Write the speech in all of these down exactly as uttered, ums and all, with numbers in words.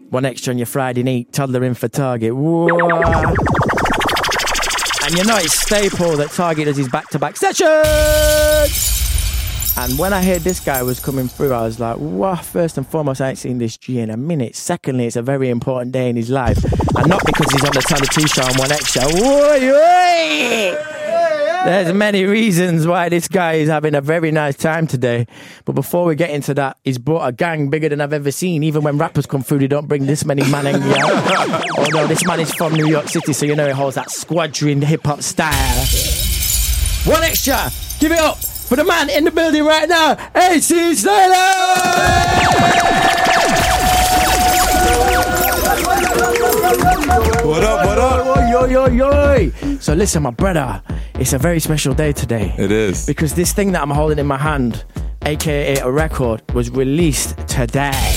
One Extra on your Friday night, Toddler in for Target. Whoa. And you know it's staple that Target does his back-to-back sessions. And when I heard this guy was coming through, I was like, wow, first and foremost, I ain't seen this G in a minute. Secondly, it's a very important day in his life. And not because he's on the Tyler T show on One Extra. Whoa, whoa. There's many reasons why this guy is having a very nice time today. But before we get into that, he's brought a gang bigger than I've ever seen. Even when rappers come through, they don't bring this many man in here. Although this man is from New York City, so you know he holds that squadron hip-hop style. One Extra, give it up for the man in the building right now, A C Slater! What up, what up? Yo, yo, yo. So listen, my brother, it's a very special day today. It is. Because this thing that I'm holding in my hand, A K A a record, was released today.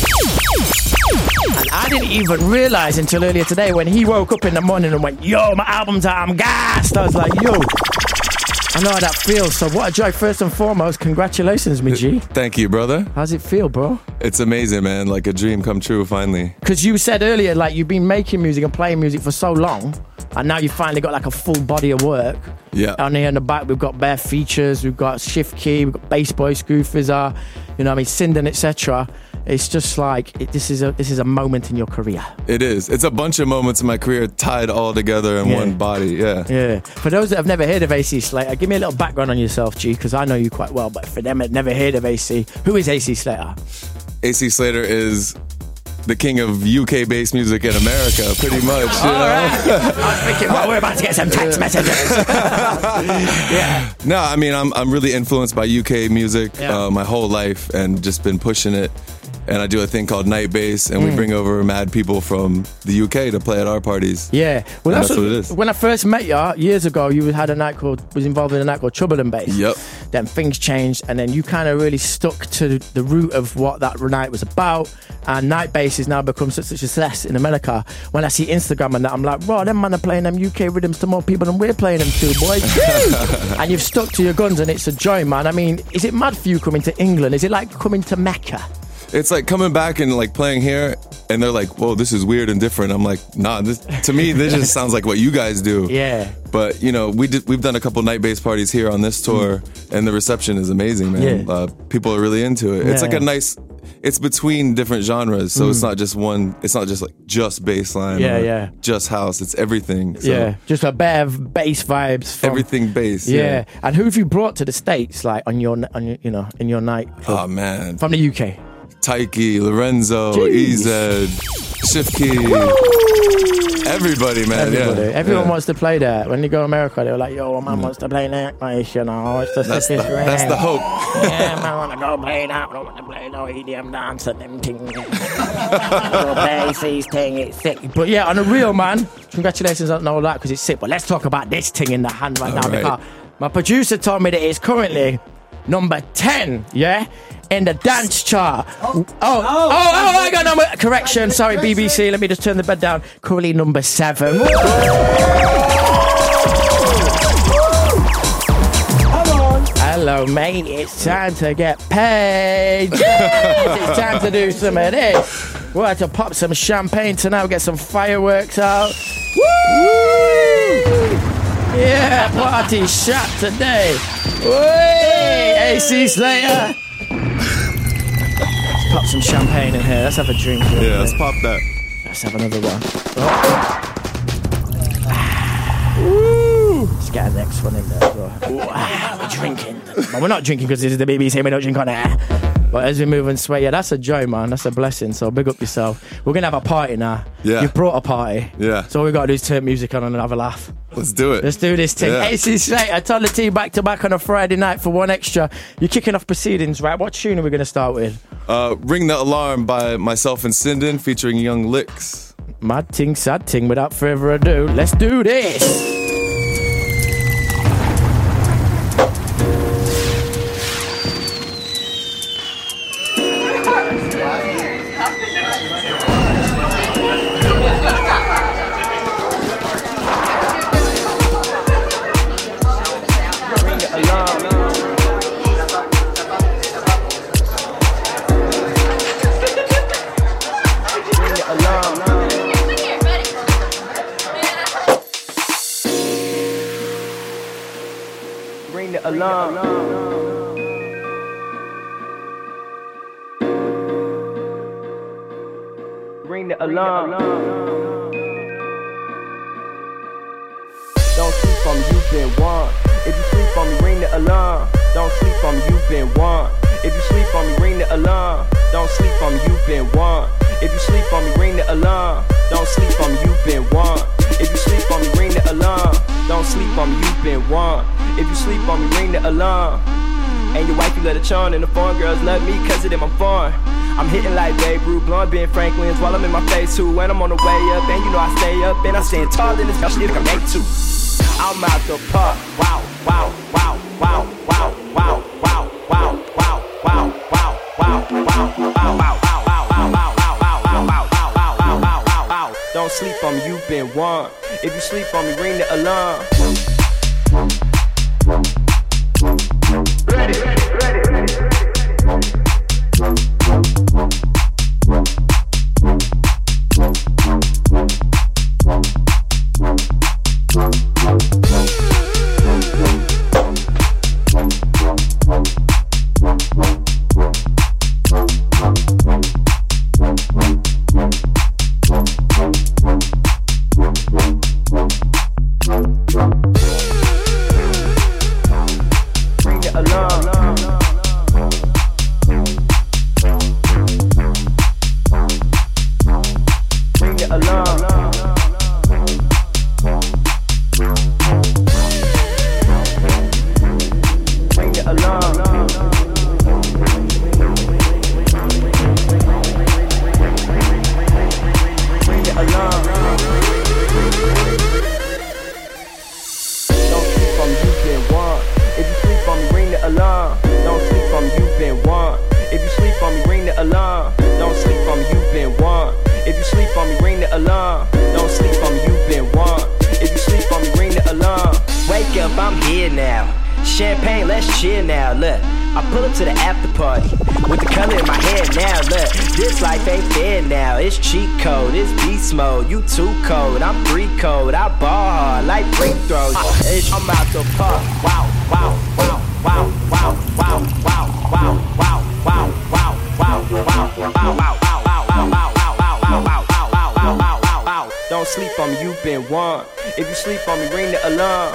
And I didn't even realise until earlier today when he woke up in the morning and went, yo, my album's out, I'm gassed. I was like, yo, I know how that feels. So what a joy. First and foremost, congratulations, me G. Thank you, brother. How's it feel, bro? It's amazing, man. Like a dream come true, finally. Because you said earlier, like, you've been making music and playing music for so long, and now you finally got like a full body of work. Yeah. On here in the back, we've got bare features, we've got Shift Key, we've got Bass Boy, Scoofizzar, you know what I mean, Sinden, et cetera. It's just like, it, this is a this is a moment in your career. It is. It's a bunch of moments in my career tied all together in Yeah. one body, yeah. Yeah. For those that have never heard of A C Slater, give me a little background on yourself, G, because I know you quite well, but for them that never heard of A C, who is A C Slater? A C Slater is the king of U K-based music in America, pretty much. You All know? right. I was thinking, well, we're about to get some text messages. Yeah. No, I mean, I'm I'm really influenced by U K music Yeah. uh, my whole life and just been pushing it. And I do a thing called Night Bass, and Mm. we bring over mad people from the U K to play at our parties. Yeah, well, And that's what it is. When I first met you years ago, you had a night called was involved in a night called Trouble and Bass. Yep. Then things changed, and then you kind of really stuck to the root of what that night was about. And Night Bass has now become such a success in America. When I see Instagram and that, I'm like, bro, them man are playing them U K rhythms to more people than we're playing them to, boys. And you've stuck to your guns, and it's a joy, man. I mean, is it mad for you coming to England? Is it like coming to Mecca? It's like coming back and like playing here, and they're like, "Whoa, this is weird and different." I'm like, "Nah, this to me, this just sounds like what you guys do." Yeah. But you know, we did we've done a couple night bass parties here on this tour, Mm. and the reception is amazing, man. Yeah. Uh, people are really into it. It's Yeah. like a nice. It's between different genres, so it's not just one. It's not just like just bass line. Yeah, or yeah. Just house. It's everything. So Yeah, just a bit of bass vibes. From, everything bass. Yeah. Yeah. And who have you brought to the States, like on your, on your, you know, in your night Oh man. from the U K? Taiki, Lorenzo, Jeez. E Z, Shift Key. Everybody, man. Everybody, yeah. everyone yeah. wants to play that. When you go to America, they're like, "Yo, man wants to play that bass, you know, it's the That's the, sickest that's the ring. hope. Yeah, man, want to go play that. I don't want to play no E D M dance and them things. Go bass, these thing, it's sick. But yeah, on a real man, congratulations on all that because it's sick. But let's talk about this thing in the hand right All now. right. Because my producer told me that it's currently number ten, yeah, in the dance chart. Oh, oh, oh, oh, I got number correction. Sorry, B B C. Let me just turn the bed down. Currently number seven. Hello, mate. It's time to get paid. Yes, it's time to do some of this. We'll have to pop some champagne tonight. We'll get some fireworks out. Woo! Yeah, party shot today. Whee! A C Slater. Let's pop some champagne in here. Let's have a drink. real Yeah, quick. let's pop that. Let's have another one. Oh. Woo! Let's get the next one in there as well. Ooh, ah, we're drinking. But we're not drinking because this is the B B C. We don't drink on air. But as we move and sway, yeah, that's a joy, man. That's a blessing. So big up yourself. We're going to have a party now. Yeah. You've brought a party. Yeah. So all we got to do is turn music on and have a laugh. Let's do it. Let's do this thing. Yeah. A C Slater, Toddler T back to back on a Friday night for One Extra. You're kicking off proceedings, right? What tune are we going to start with? Uh, Ring the Alarm by myself and Sinden featuring Young Licks. Mad ting, sad ting. Without further ado, let's do this. Alarm. alarm. Ring the alarm. Don't sleep on me, you've been warned. If you sleep on me, ring the alarm. Don't sleep on me, you've been warned. If you sleep on me, ring the alarm. Don't sleep on me, you've been warned. If you sleep on me, ring the alarm. Don't sleep on me, you've been warned. If you sleep on me, ring the alarm. Don't sleep on me, you've been warned. If you sleep on me, ring the alarm. And your wife, you let it charm, and the foreign girls love me cause of them, I'm foreign. I'm hitting like Babe Ruth, blonde Ben Franklin's while I'm in my face too. When I'm on the way up, and you know I stay up, and I stand tall in this house, shit I'm made to. I'm out the park, wow, wow, wow, wow, wow, wow, wow, wow, wow, wow, wow, wow, wow, wow, wow, wow. Don't sleep on me, you've been warned. If you sleep on me, ring the alarm. Ready, ready, ready, ready. Too cold, I'm three cold, I ball hard like free throws. I'm out the park, wow, wow, wow, wow, wow, wow, wow, wow, wow, wow, wow, wow, wow, wow. Don't sleep on me, you've been warned. If you sleep on me, ring the alarm.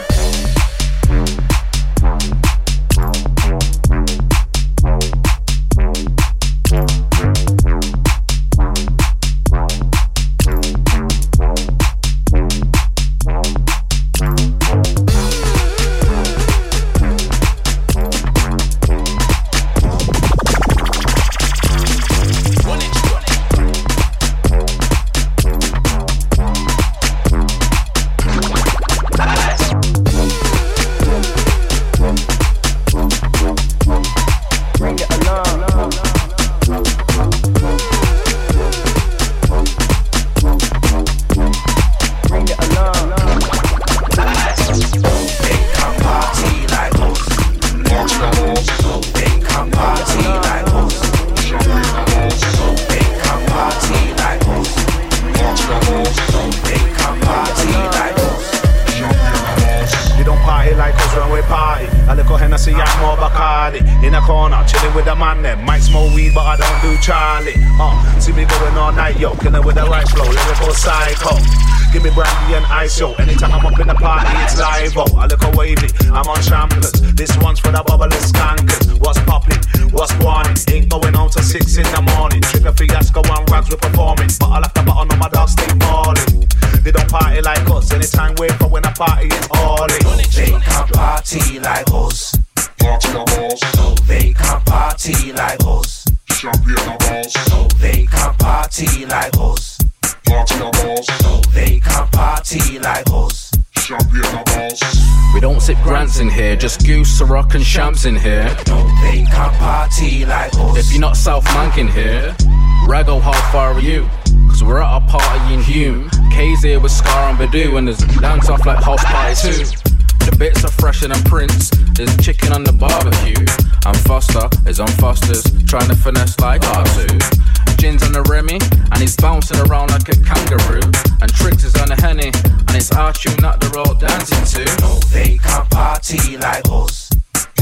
Yo, anytime I'm up in the party, it's live. Oh, I look a wavy, I'm on champers. This one's for the bubbleless skankers. What's poppin'? What's guanin'? Ain't going on till six in the morning. Trigger fiasco and rags we're performing. But I left the button on my dog, stay ballin'. They don't party like us. Anytime wait for when I party, it's all in. They can't party like us. Party the balls. They can't party like us. Champion the balls. They can't party like us. Party the balls. They can't party like us. Champion the balls. We don't sip grants in here, just goose, Ciroc and shams in here. No, they can't party like us. If you're not South Mank in here, Raggo, how far are you? Cause we're at a party in Hume. K's here with Scar and Badoo, and there's dance off like house party too. The bits are fresher than Prince. There's chicken on the barbecue. And Foster is on Foster's, trying to finesse like R two. Gin's on the Remy, and he's bouncing around like a kangaroo. And Tricks is on the Henny, and it's our tune that they're all dancing to. No, they can't party like us.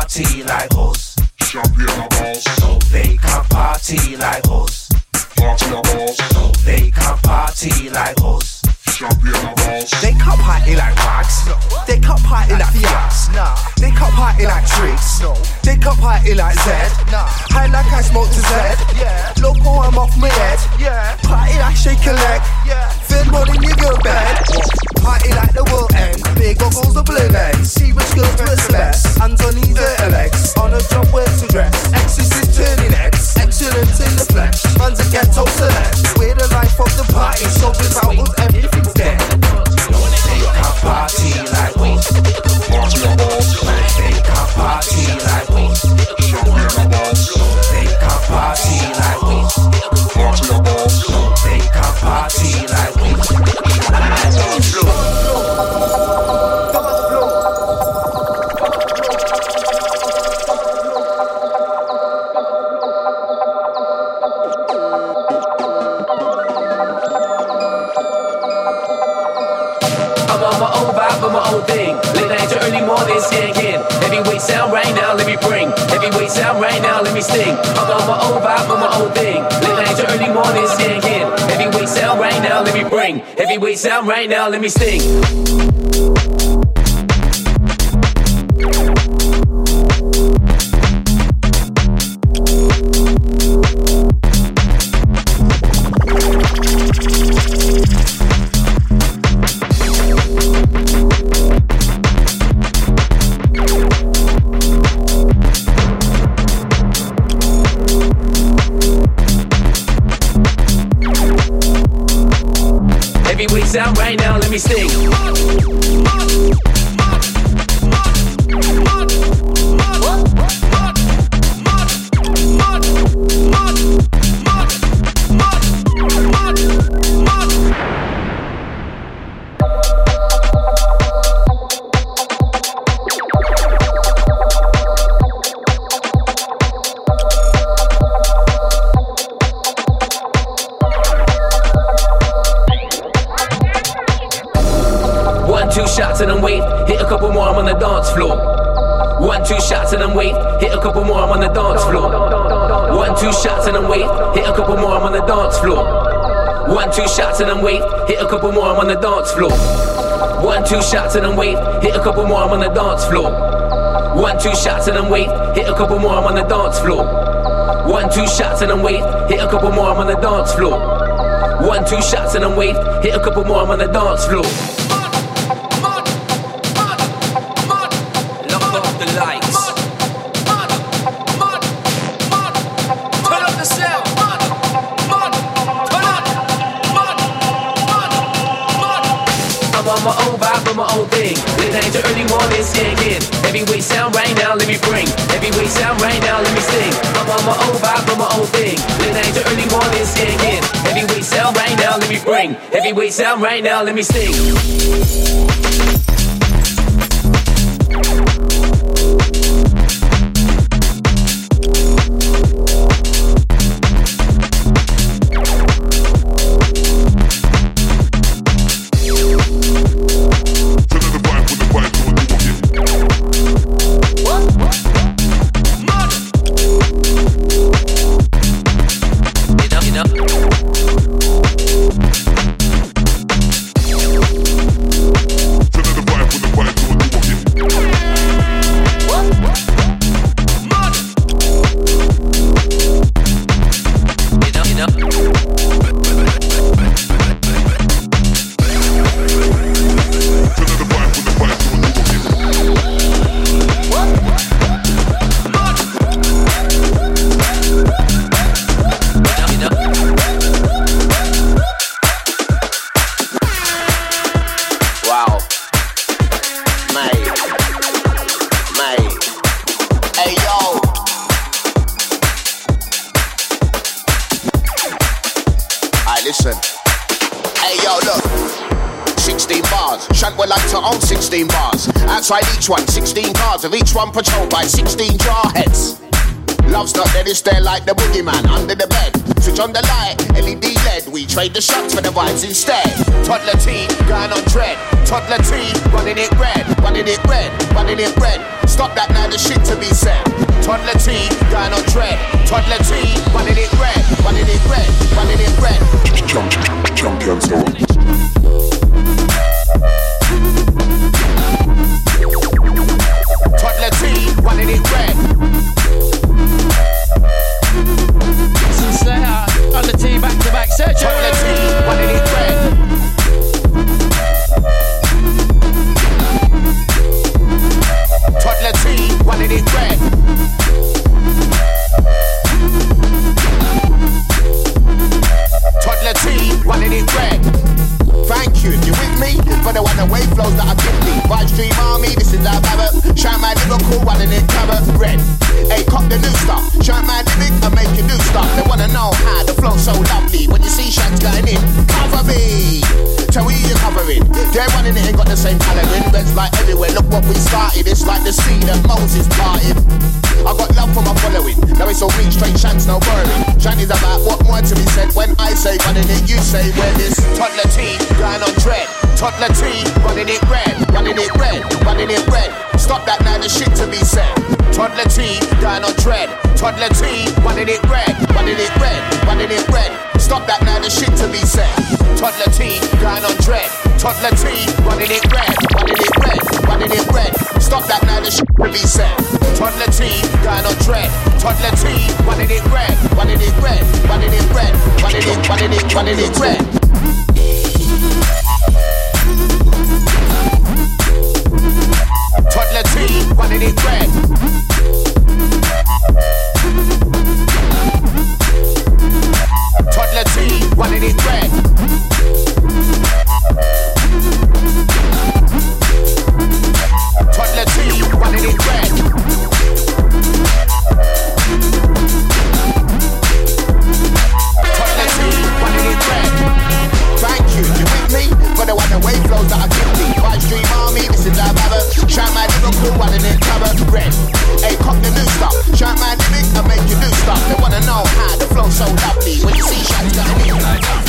party like us. Champion of us. So they can party like us. Party of us. So they can party like us. Champion of us. They can't party like Rags. No. They can't party like Fiats. Nah. They can't party like Tricks. No. They can't party like Zed. Nah. High like I smoke to Zed. Yeah. Loco, I'm off my head. Yeah. Party like shake a leg. Yeah. Feel more in your girl bed. Party like the world end. Big goggles of blue legs. See which girls wear celeste. Hands on these dirty legs. On a job where to dress. Exorcist turning X. Excellence in the flesh. Man's a ghetto select. We're the life of the party. So without us everything's dead. They can party like us. Party of us. They can party like us. Champion of us. They can party like us. Party of us. They can party like us. My own thing, late night to early morning, yeah, again. Heavyweight sound right now, let me bring. Heavyweight sound right now, let me sting. I'm on my own vibe, on my own thing. Late night to early morning, yeah, again. Heavyweight sound right now, let me bring. Heavyweight sound right now, let me sting. Sound right now, let me sing. Shots and then wait, hit a couple more, I'm on the dance floor. One, two shots and then wait, hit a couple more, I'm on the dance floor. One, two shots and then wait, hit a couple more, I'm on the dance floor. One, two shots and then wait, hit a couple more, I'm on the dance floor. One, two shots and then wait, hit a couple more, I'm on the dance floor. One, two shots and then wait, hit a couple more, I'm on the dance floor. One, two shots and then wait, hit a couple more, I'm on the dance floor. One, two shots and then wait, hit a couple more, I'm on the dance floor. My own vibe, but my own thing. Late night to early morning, yeah, again. Heavyweight sound right now, let me bring. Heavyweight sound right now, let me sing. I'm on my own vibe, but my own thing. Late night to early morning, yeah, again. Heavyweight sound right now, let me bring. Heavyweight sound right now, let me sing. listen. Hey yo, look. sixteen bars. Shank would like to own sixteen bars. Outside each one, sixteen cars, of each one patrolled by sixteen jarheads. Love's not dead, it's there like the boogeyman under the bed. Switch on the light, L E D L E D. We trade the shots for the vibes instead. Toddler T, going on dread. Toddler T, running it red, running it red, running it red. Stop that now, the shit to be said. Toddler T, going on dread. Toddler T, running it red, running it red, running it red. Jump, jump, jump, jump. Toddler T, running it red. Slayer on the T back to back search. Toddler T, running it red. Toddler T, running it red. Toddler T, running it red. Thank you, you with me? For the one the wave flows that I give me. Vibe Stream Army, this is our Barrett. Shout my Liverpool, running it carrot red. Hey, cop the new stuff. Shout my lyric and make you new stuff. They wanna know how the flow's so lovely. When you see Shanks going in, cover me. Tell me you're covering. They're running it and got the same colouring. Reds like everywhere, look what we started. It's like the sea that Moses parted. I got love for my following. Now it's all reach, straight Shanks, no borrowing. Shanty's about what more to be said. When I say running it, you say where this Toddler T, going on dread. Toddler T, running it red, running it red, running it red. Stop that now, the shit to be said. Toddler T, going on dread. Toddler T, running it red, running it red, running it red. Stop that now, the shit to be said. Toddler T, going on dread. Toddler T, running it red, running it red, running it red. Stop that now, the shit to be said. Toddler T, going on dread. Toddler T, running it red, running it red, running it red, running it, running it, running it red. Toddler T, running it red. Toddler T, running it red. Toddler T, running it red. Toddler T, running it red. Thank you, you with me? For the one the wave flows that I give me. Vibe Stream Army, this is our Barrett. Shout my Liverpool, running it carrot red. Hey, cop the new stuff. Shout my lyric and make you new stuff. They wanna know how the flow's so lovely. When you see Shanks going in like that.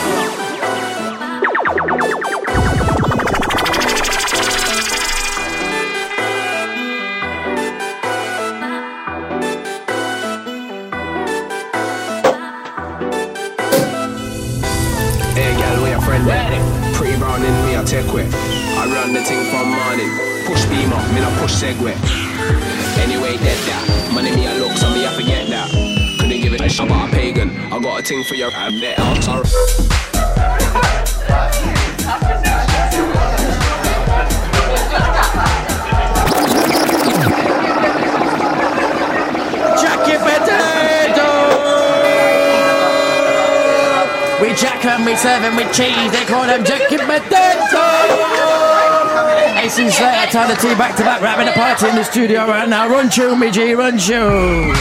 Hey, girl, where your friend at? Pretty brown in me, I take quick. I run the thing from morning. Push beam up, me not push segue. Anyway, dead that. Money me a look, so me I forget that. Couldn't give it a shot about a pagan. I got a thing for your ab net out. Sorry. Jackie Potato! We jack 'em, we serve 'em with cheese. They call them Jackie Potato! Ace and Slayer, turn the T back to back, rapping a party in the studio right now. Run tune, me G, run tune.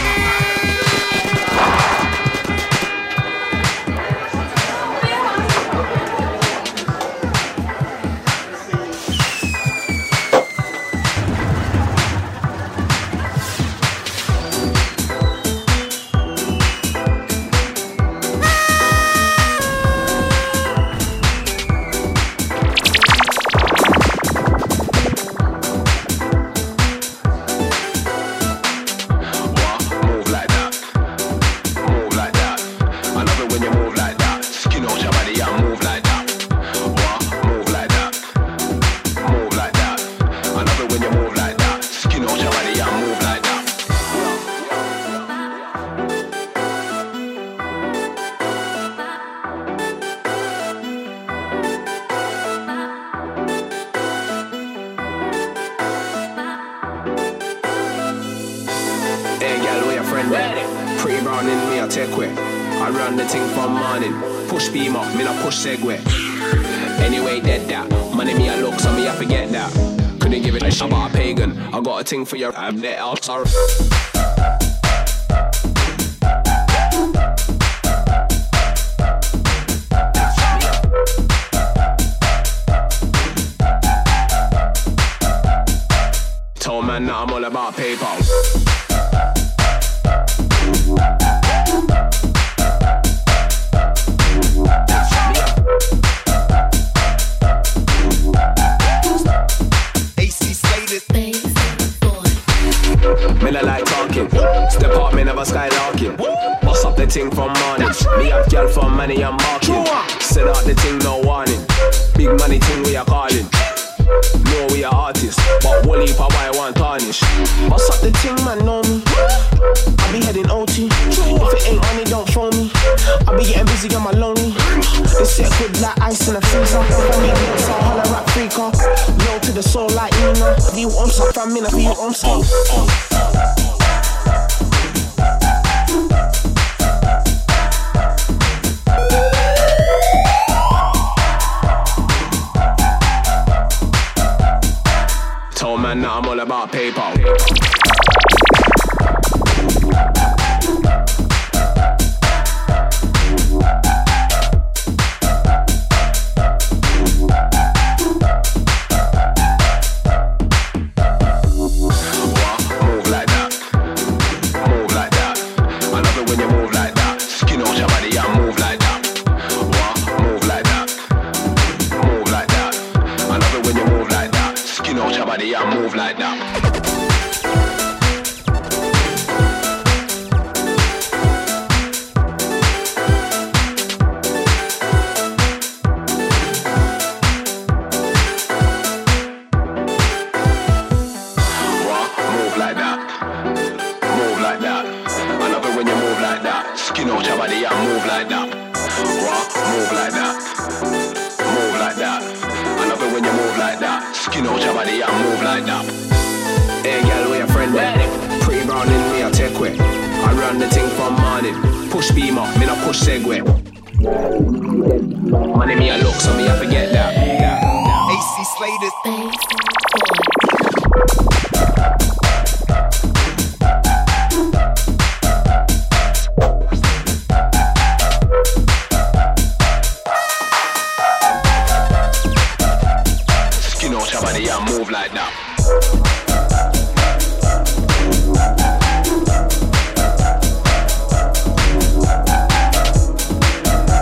Pretty brown in me, I take quick. I run the thing from morning. Push beam up, me not push segue. Anyway, dead that. Money me a look, so me I forget that. Couldn't give it a shot about a pagan. I got a thing for your ab net out. Sorry. Told man that I'm all about PayPal. from morning. Me have girl from money and marking. Set out the thing, no warning. Big money thing we are calling. No, we are artists, but Wally for why I want tarnish. What's up the thing, man, know me. I be heading O T. If it ain't money, don't phone me. I be getting busy, I'm lonely. They set good like ice in a freezer. If I'm getting so holla rap freaker. No to the soul like Nina. Be you on some fam in a be you on some. Told man that I'm all about PayPal.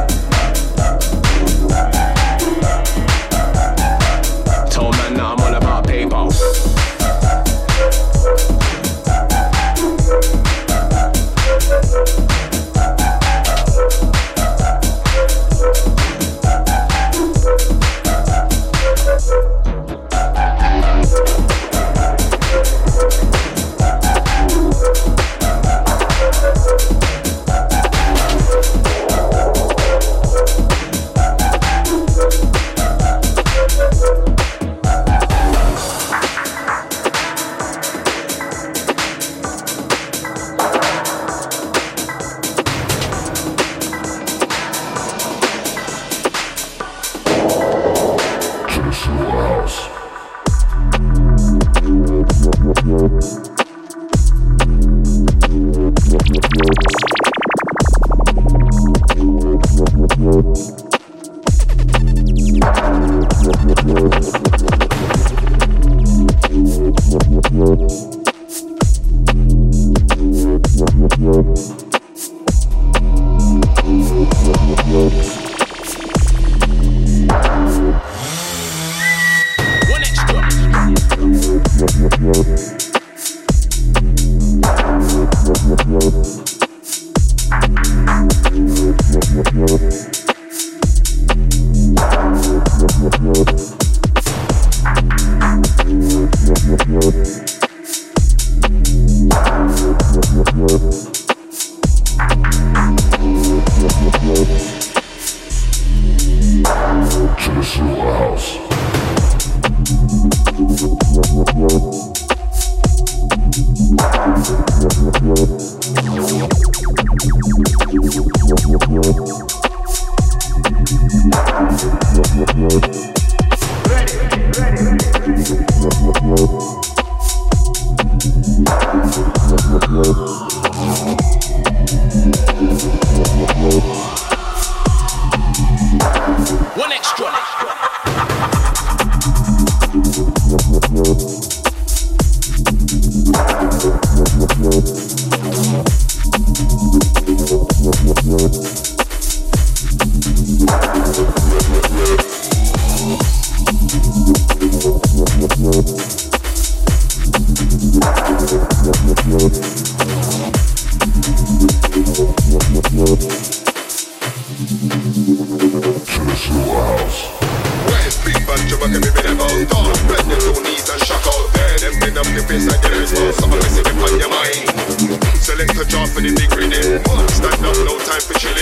Told man that I'm all about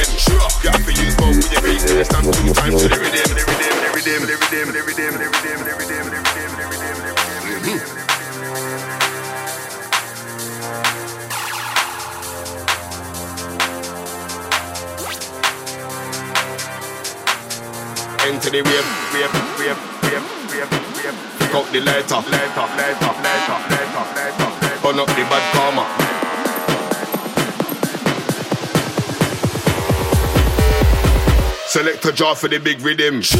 rhythm. Sure. You have to use both with your feet. Then stand two times to the rhythm. The rhythm, the rhythm, the rhythm, the rhythm, the rhythm, the rhythm, the rhythm, the rhythm, the rhythm. Into the wave, wave, wave, wave, wave, wave. Pick up the lighter, lighter, lighter, lighter, lighter, lighter. Burn up the bad karma. Select a jar for the big rhythm. Sure.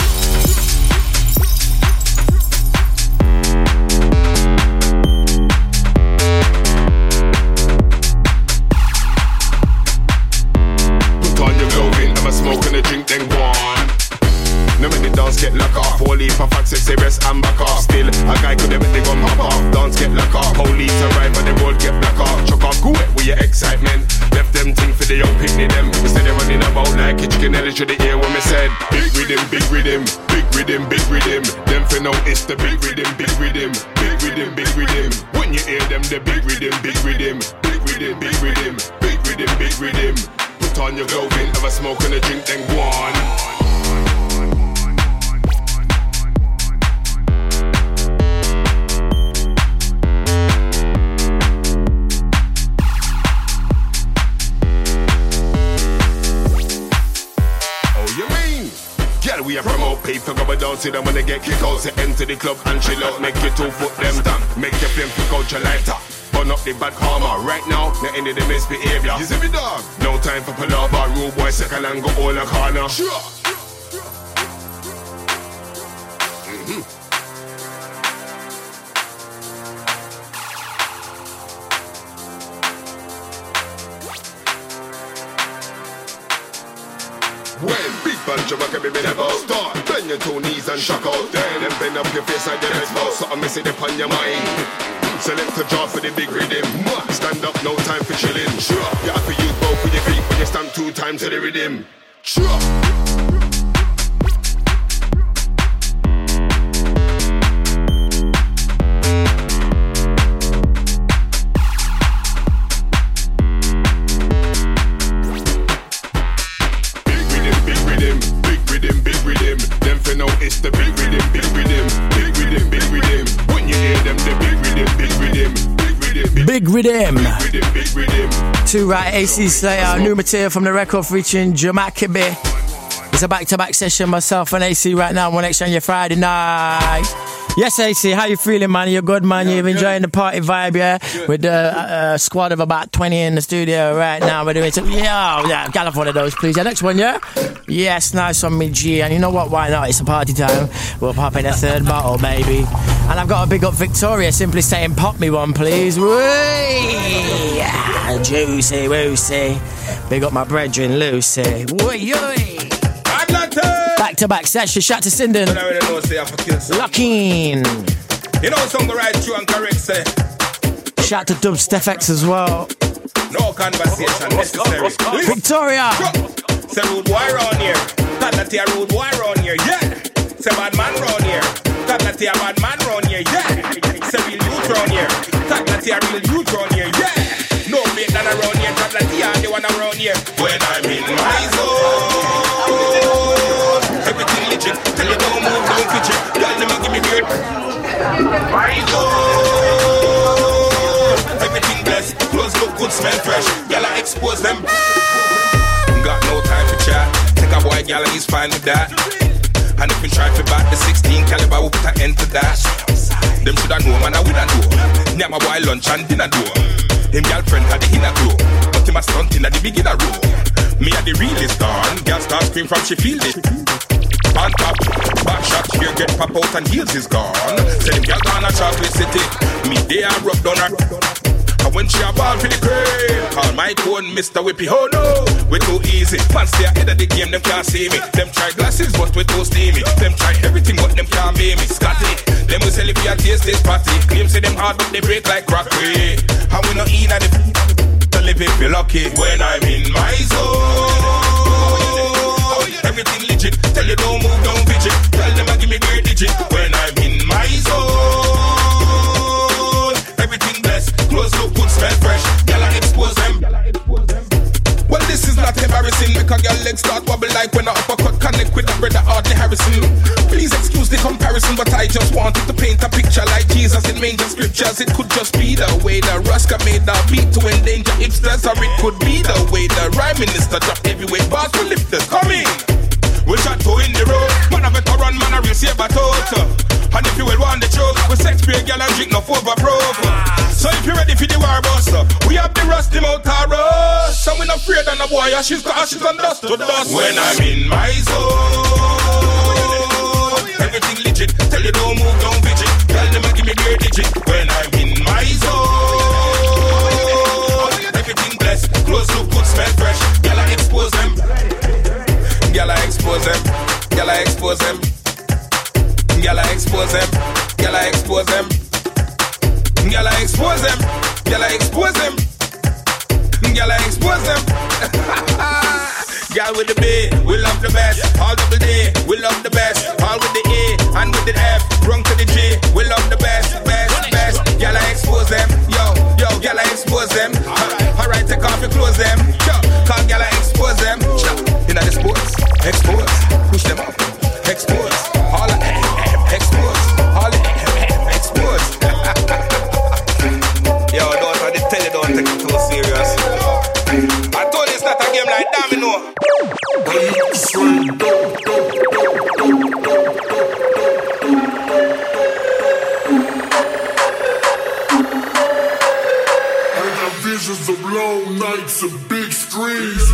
Put on your clothing, I'm a smoke and a drink, then go on. No make the dance get lock off. Holy for fat sexy rest and back off. Still, a guy could have make the gun pop off. Dance get lock off. Police arrive and the road get black off. Chuck off, go it with your excitement. Left them thing for the young picnic them. Instead of running about like a chicken head to the ear when me said big rhythm, big rhythm, big rhythm, big rhythm. Them for now it's the big rhythm, big rhythm, big rhythm, big rhythm. When you hear them, the big rhythm, big rhythm, big rhythm, big rhythm, big rhythm, big rhythm. Put on your clothing, have a smoke and a drink, then go on. We are promote, pay for go down, see them when they get kicked out. Say enter the club and chill out, make your two foot them down. Make your flame pick out your lighter. Burn up the bad karma. Right now, the end of the misbehavior. You see me dog? No time for palaver, rude boy second and go all a corner. Sure. Mm-hmm. When big bunch of rock baby never start. Bend your two knees and shock out. Then and bend up your face and your head bow. Something missing upon your mind. Select a jar for the big rhythm. Stand up, no time for chilling. Sure. You have to use both with your feet when you stand two times to the rhythm. Sure. It's the big rhythm, big rhythm, big rhythm, big rhythm. When you hear them, the big rhythm, big rhythm, big rhythm, big rhythm. Big rhythm, big rhythm. Two right, A C Slayer, new material from the record featuring Jamakibe. It's a back-to-back session, myself and A C right now. One extra on your Friday night. Yes, A C, how you feeling, man? You're good, man. You're enjoying the party vibe, yeah? Good. With the uh, uh, squad of about twenty in the studio right now. We're doing some, yeah, yeah, gallop one of those, please. Yeah, next one, yeah? Yes, nice on me, G. And you know what? Why not? It's a party time. We'll pop in a third bottle, baby. And I've got to big up Victoria, simply saying, pop me one, please. Whee! Yeah, juicy, woosy. Big up my brethren, Lucy. Whee, whee! Back to back session, shout to Sinden. Locking. You know some right through and correct say. Shout to Dubstep X as well. No conversation necessary. Victoria. Say rude boy round here. Thought that you a rude boy round here, yeah. Say bad man round here. Thought that you a bad man round here, yeah. Say real youth round here. Thought that you a real youth round here, yeah. No mate than around here. Thought that you are the one around here. When I'm in my zone. Everything legit, tell you don't move, don't fidget. Girl, never give me weird. My zone. Everything blessed, clothes look good, smell fresh. Girl, I expose them. Got no time for chat. Take a boy, girl, and he's fine with that. And if you try to back the sixteen caliber, we'll put an end to that. Them shoulda know, man, I woulda know. Near my boy lunch and dinner door. Him girlfriend had the inner glow, but him a stunt in at the beginner row. Me a the realest gone. Girl start scream from she feel it. Pan top, back shot, here get pop out and heels is gone. Say them girl gone a chocolate city. Me they a rub down her. And when she a ball for the crane, call my cone Mister Whippy. Oh no, we too easy. Man stay ahead of the game, them can't see me. Them try glasses, but we too steamy. Them try everything, but them can't be me. Scotty, them will sell if you taste this party. Claim say them hard, but they break like crockery. And we not in at the to live if you're lucky. When I'm in my zone, everything legit. Tell you don't move, don't fidget. Tell them I give me great digit. When I'm in my zone, everything blessed. Clothes look good, smell fresh. Girl, I expose them. Well, this is not embarrassing. make a girl leg start wobble like when I uppercut connect with a brother Audley Harrison. Please excuse the comparison, but I just wanted to paint a picture like Jesus in major scriptures. It could just be the way the Ruska made the beat to endanger hipsters, or it could be the way the rhyme minister dropped heavyweight bars for lifters. Come in, we shot two in the road. Man of a run, man a real saber total. And if you will want the truth, we Shakespeare girl and drink no overproof. So if you're ready for the war buster, we have the rusty motor rush. So we're not afraid of no boy, she's got ashes and dust to dust. When I'm in my zone, everything legit. Tell you don't move, don't fidget. Tell them and give me their digit. When I'm in my zone, everything blessed. Close look good, smell fresh. Girl, I expose them. Girl, I expose them. Girl, I expose them. Girl, I expose them. Girl, I expose them. Girl, I expose them. Girl, I expose them. Girl, I expose them. Girl with the B, we love the best. All double D, we love the best. All with the E and with the F, rung to the G, we love the best, best, best. Girl, I expose them. Yo, yo, girl, I expose them. Uh, Alright, take off your clothes them. Yo, call girl, I expose them. You know the sports, expose, push them up, expose. All of them, expose. All of them, expose. Yo, don't I tell you don't take it too serious. I told you it's not a game like domino. I got visions of long nights and big screens.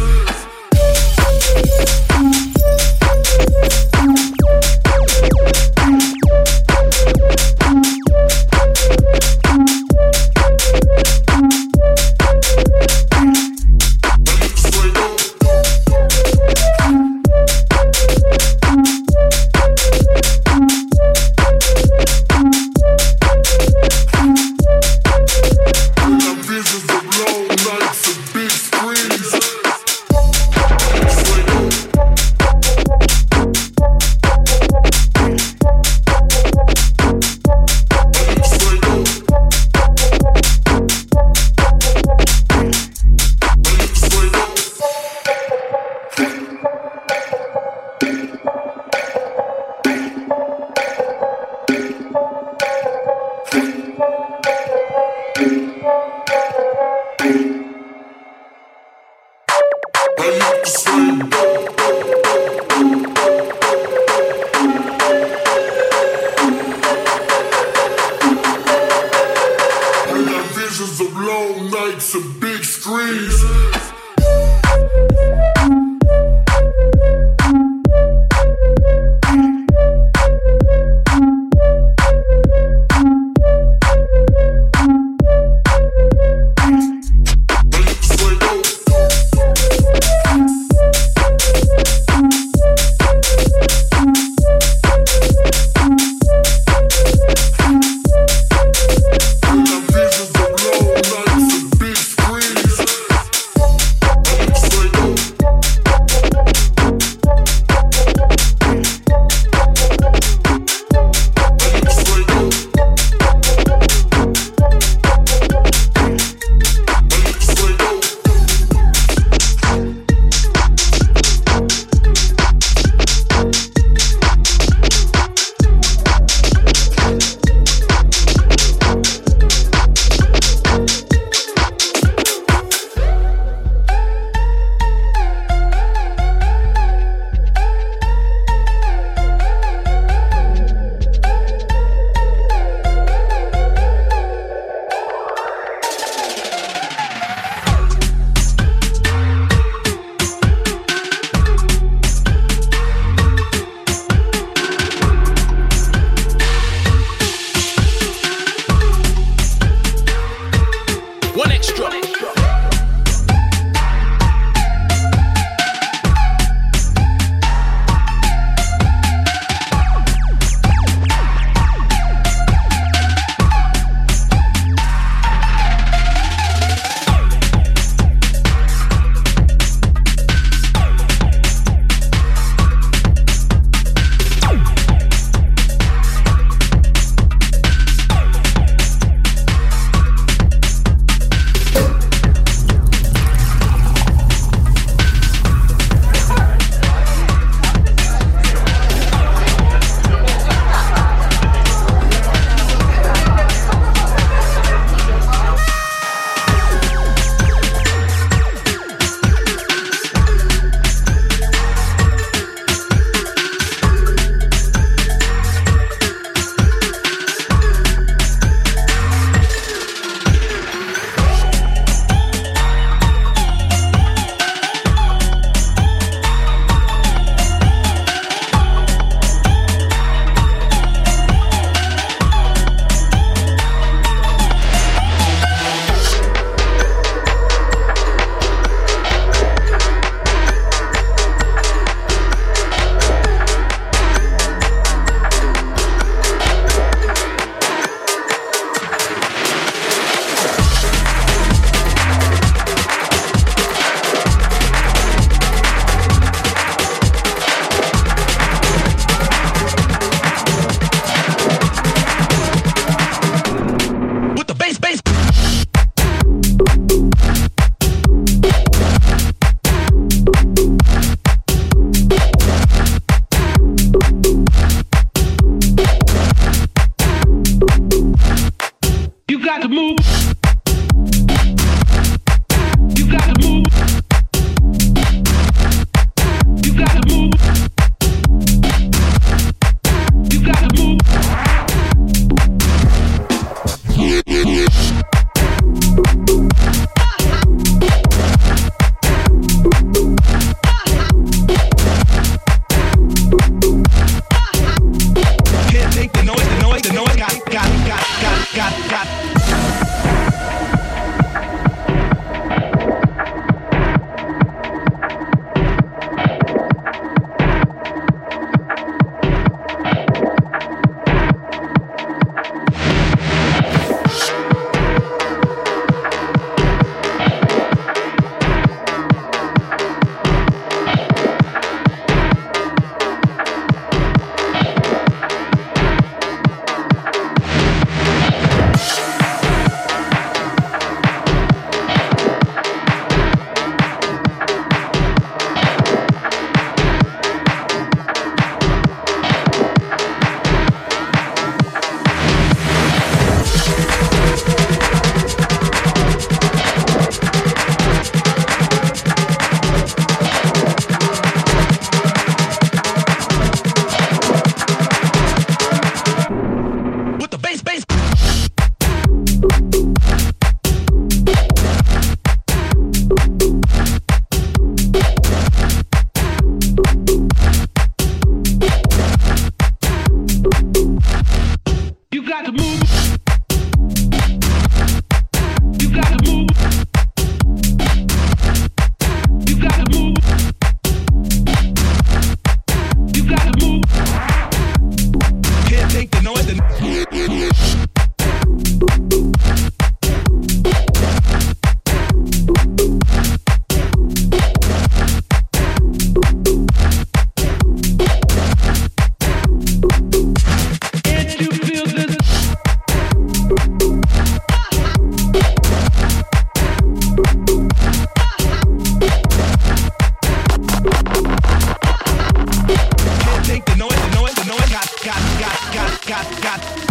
Make the noise, the noise, the noise. Got, got, got, got, got, got.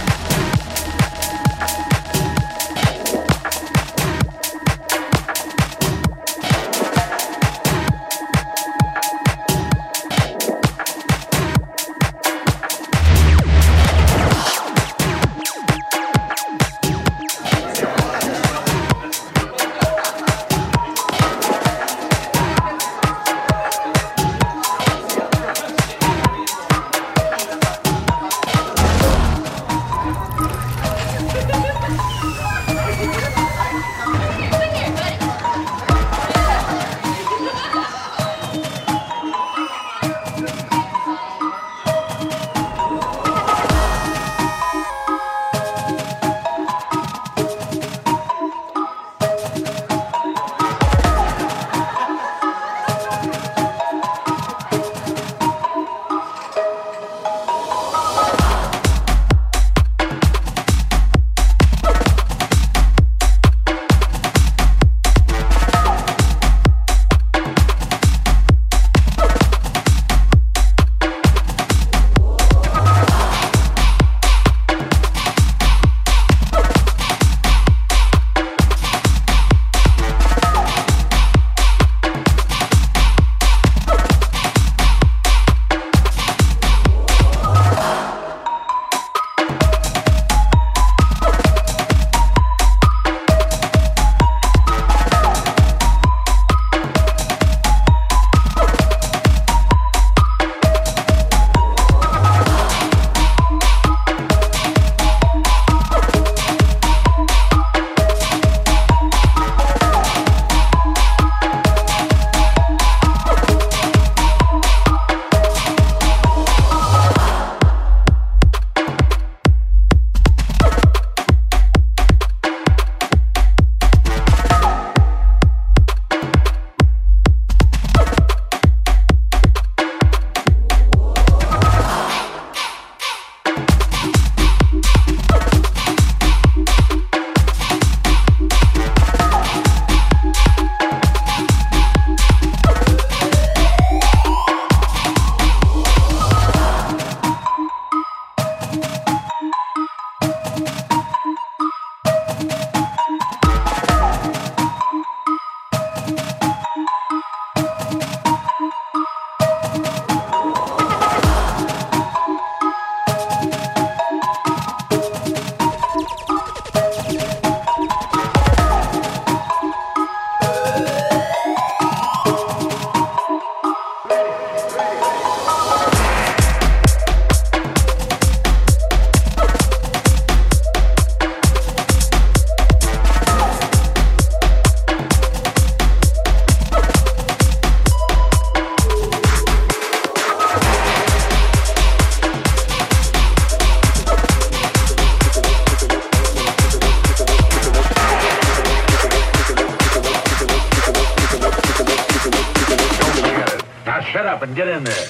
Shut up and get in there.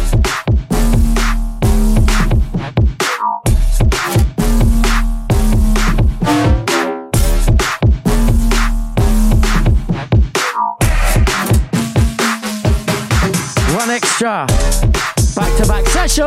One extra. Back-to-back session.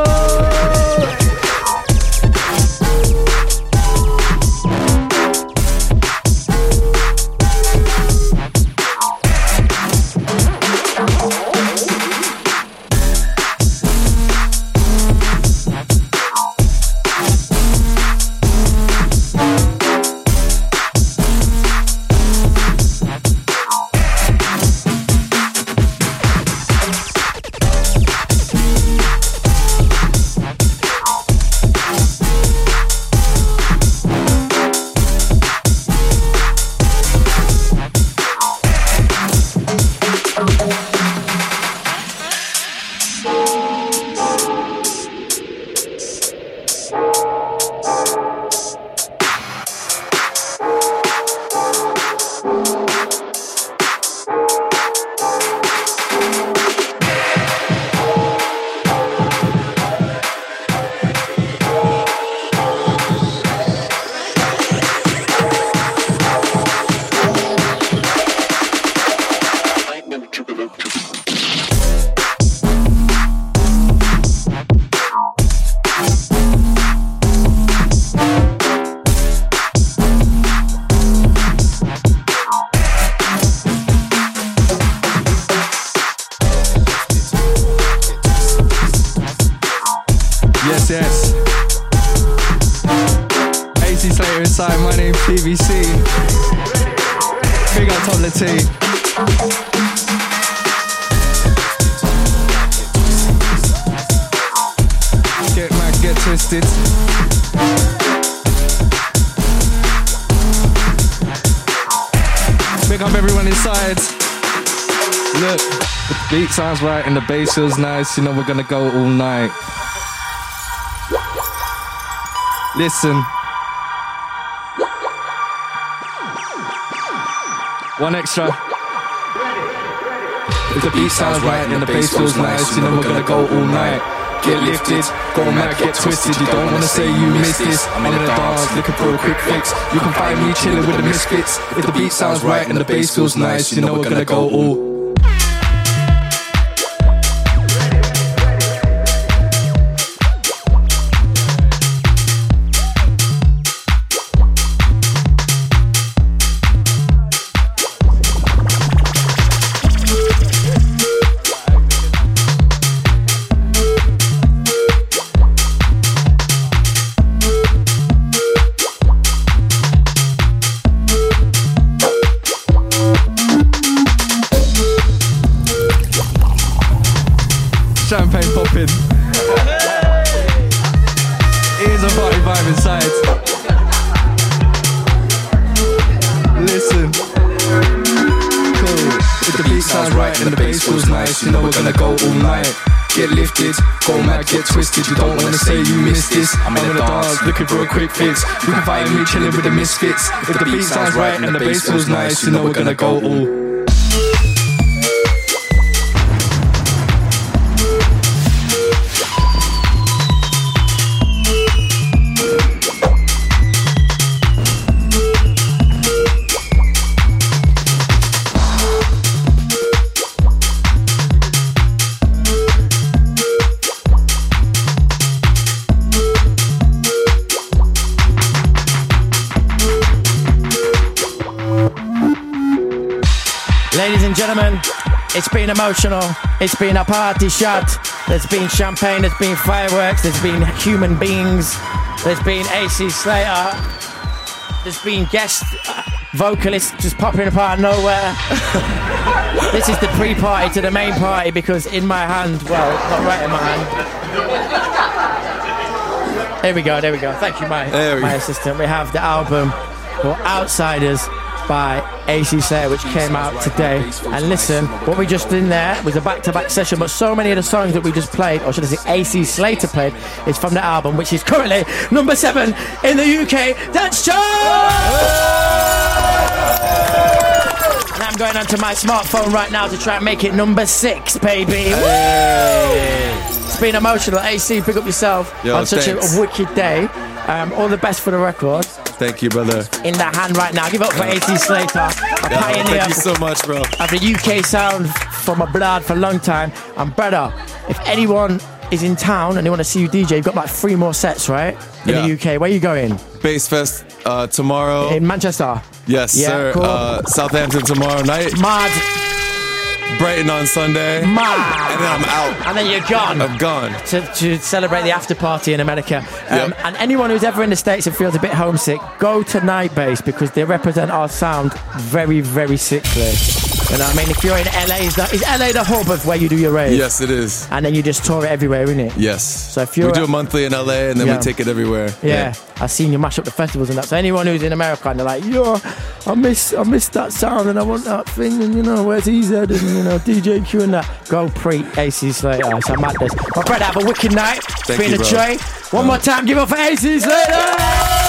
Yes, yes. A C Slater inside, my name's P V C. Big up Tom the T. Get mad, get twisted. Big up everyone inside. Look, the beat sounds right and the bass feels nice. You know we're gonna go all night. Listen. One extra. If the beat sounds right and the bass feels nice, you know we're gonna go all night. Get lifted, go mad, get twisted. You don't wanna say you missed this. I'm in the dance, looking for a quick fix. You can find me chilling with the misfits. If the beat sounds right and the bass feels nice, you know we're gonna go all. Champagne popping. Here's a party vibe inside. Listen. Cool. If the beat sounds right and the bass feels nice, you know we're gonna go all night. Get lifted, go mad, get twisted. You don't wanna say you missed this. I'm in the dance, looking for a quick fix. You can find me chilling with the misfits. If the beat sounds right and the bass feels nice, you know we're gonna go all. Ladies and gentlemen, it's been emotional. It's been a party shot. There's been champagne, there's been fireworks, there's been human beings, there's been A C Slater, there's been guest uh, vocalists just popping up out of nowhere. This is the pre-party to the main party because in my hand, well, not right in my hand. There we go, there we go. Thank you, my, my assistant. We have the album called Outsiders by A C Slater, which came out today. And listen, what we just did in there was a back-to-back session, but so many of the songs that we just played, or should I say A C Slater played, is from the album, which is currently number seven in the U K Dance Chart! And I'm going onto my smartphone right now to try and make it number six, baby. Hey. It's been emotional. A C, pick up yourself. Yo, on such thanks. a, a wicked day. Um, all the best for the record. Thank you, brother. In the hand right now. Give up for A C Slater, a yeah, pioneer. Thank you so much, bro. Of the U K sound from my blood for a long time. And brother, if anyone is in town and they want to see you D J, you've got like three more sets, right? In yeah. the U K. Where are you going? Bass Fest uh, tomorrow. In Manchester? Yes, yeah, sir. Cool. Uh, Southampton tomorrow night. Mad. Brighton on Sunday. Mad. And then I'm out. And then you're gone. I'm gone. To, to celebrate the after party in America. Um, yep. And anyone who's ever in the States and feels a bit homesick, go to Night Bass because they represent our sound very, very sickly. You know what I mean? If you're in L A, is, that, is L A the hub of where you do your rave? Yes, it is. And then you just tour it everywhere, isn't it? Yes. So if you're we do it monthly in L A and then yeah. we take it everywhere. Yeah. yeah. I've seen you mash up the festivals and that. So anyone who's in America and they're like, yo, I miss I miss that sound and I want that thing and, you know, where's E Z and, you know, D J Q and that. Go pre-A C Slater. It's a madness. My brother, have a wicked night. It's Thank been you, a bro. joy. One more time, give up for A C Slater!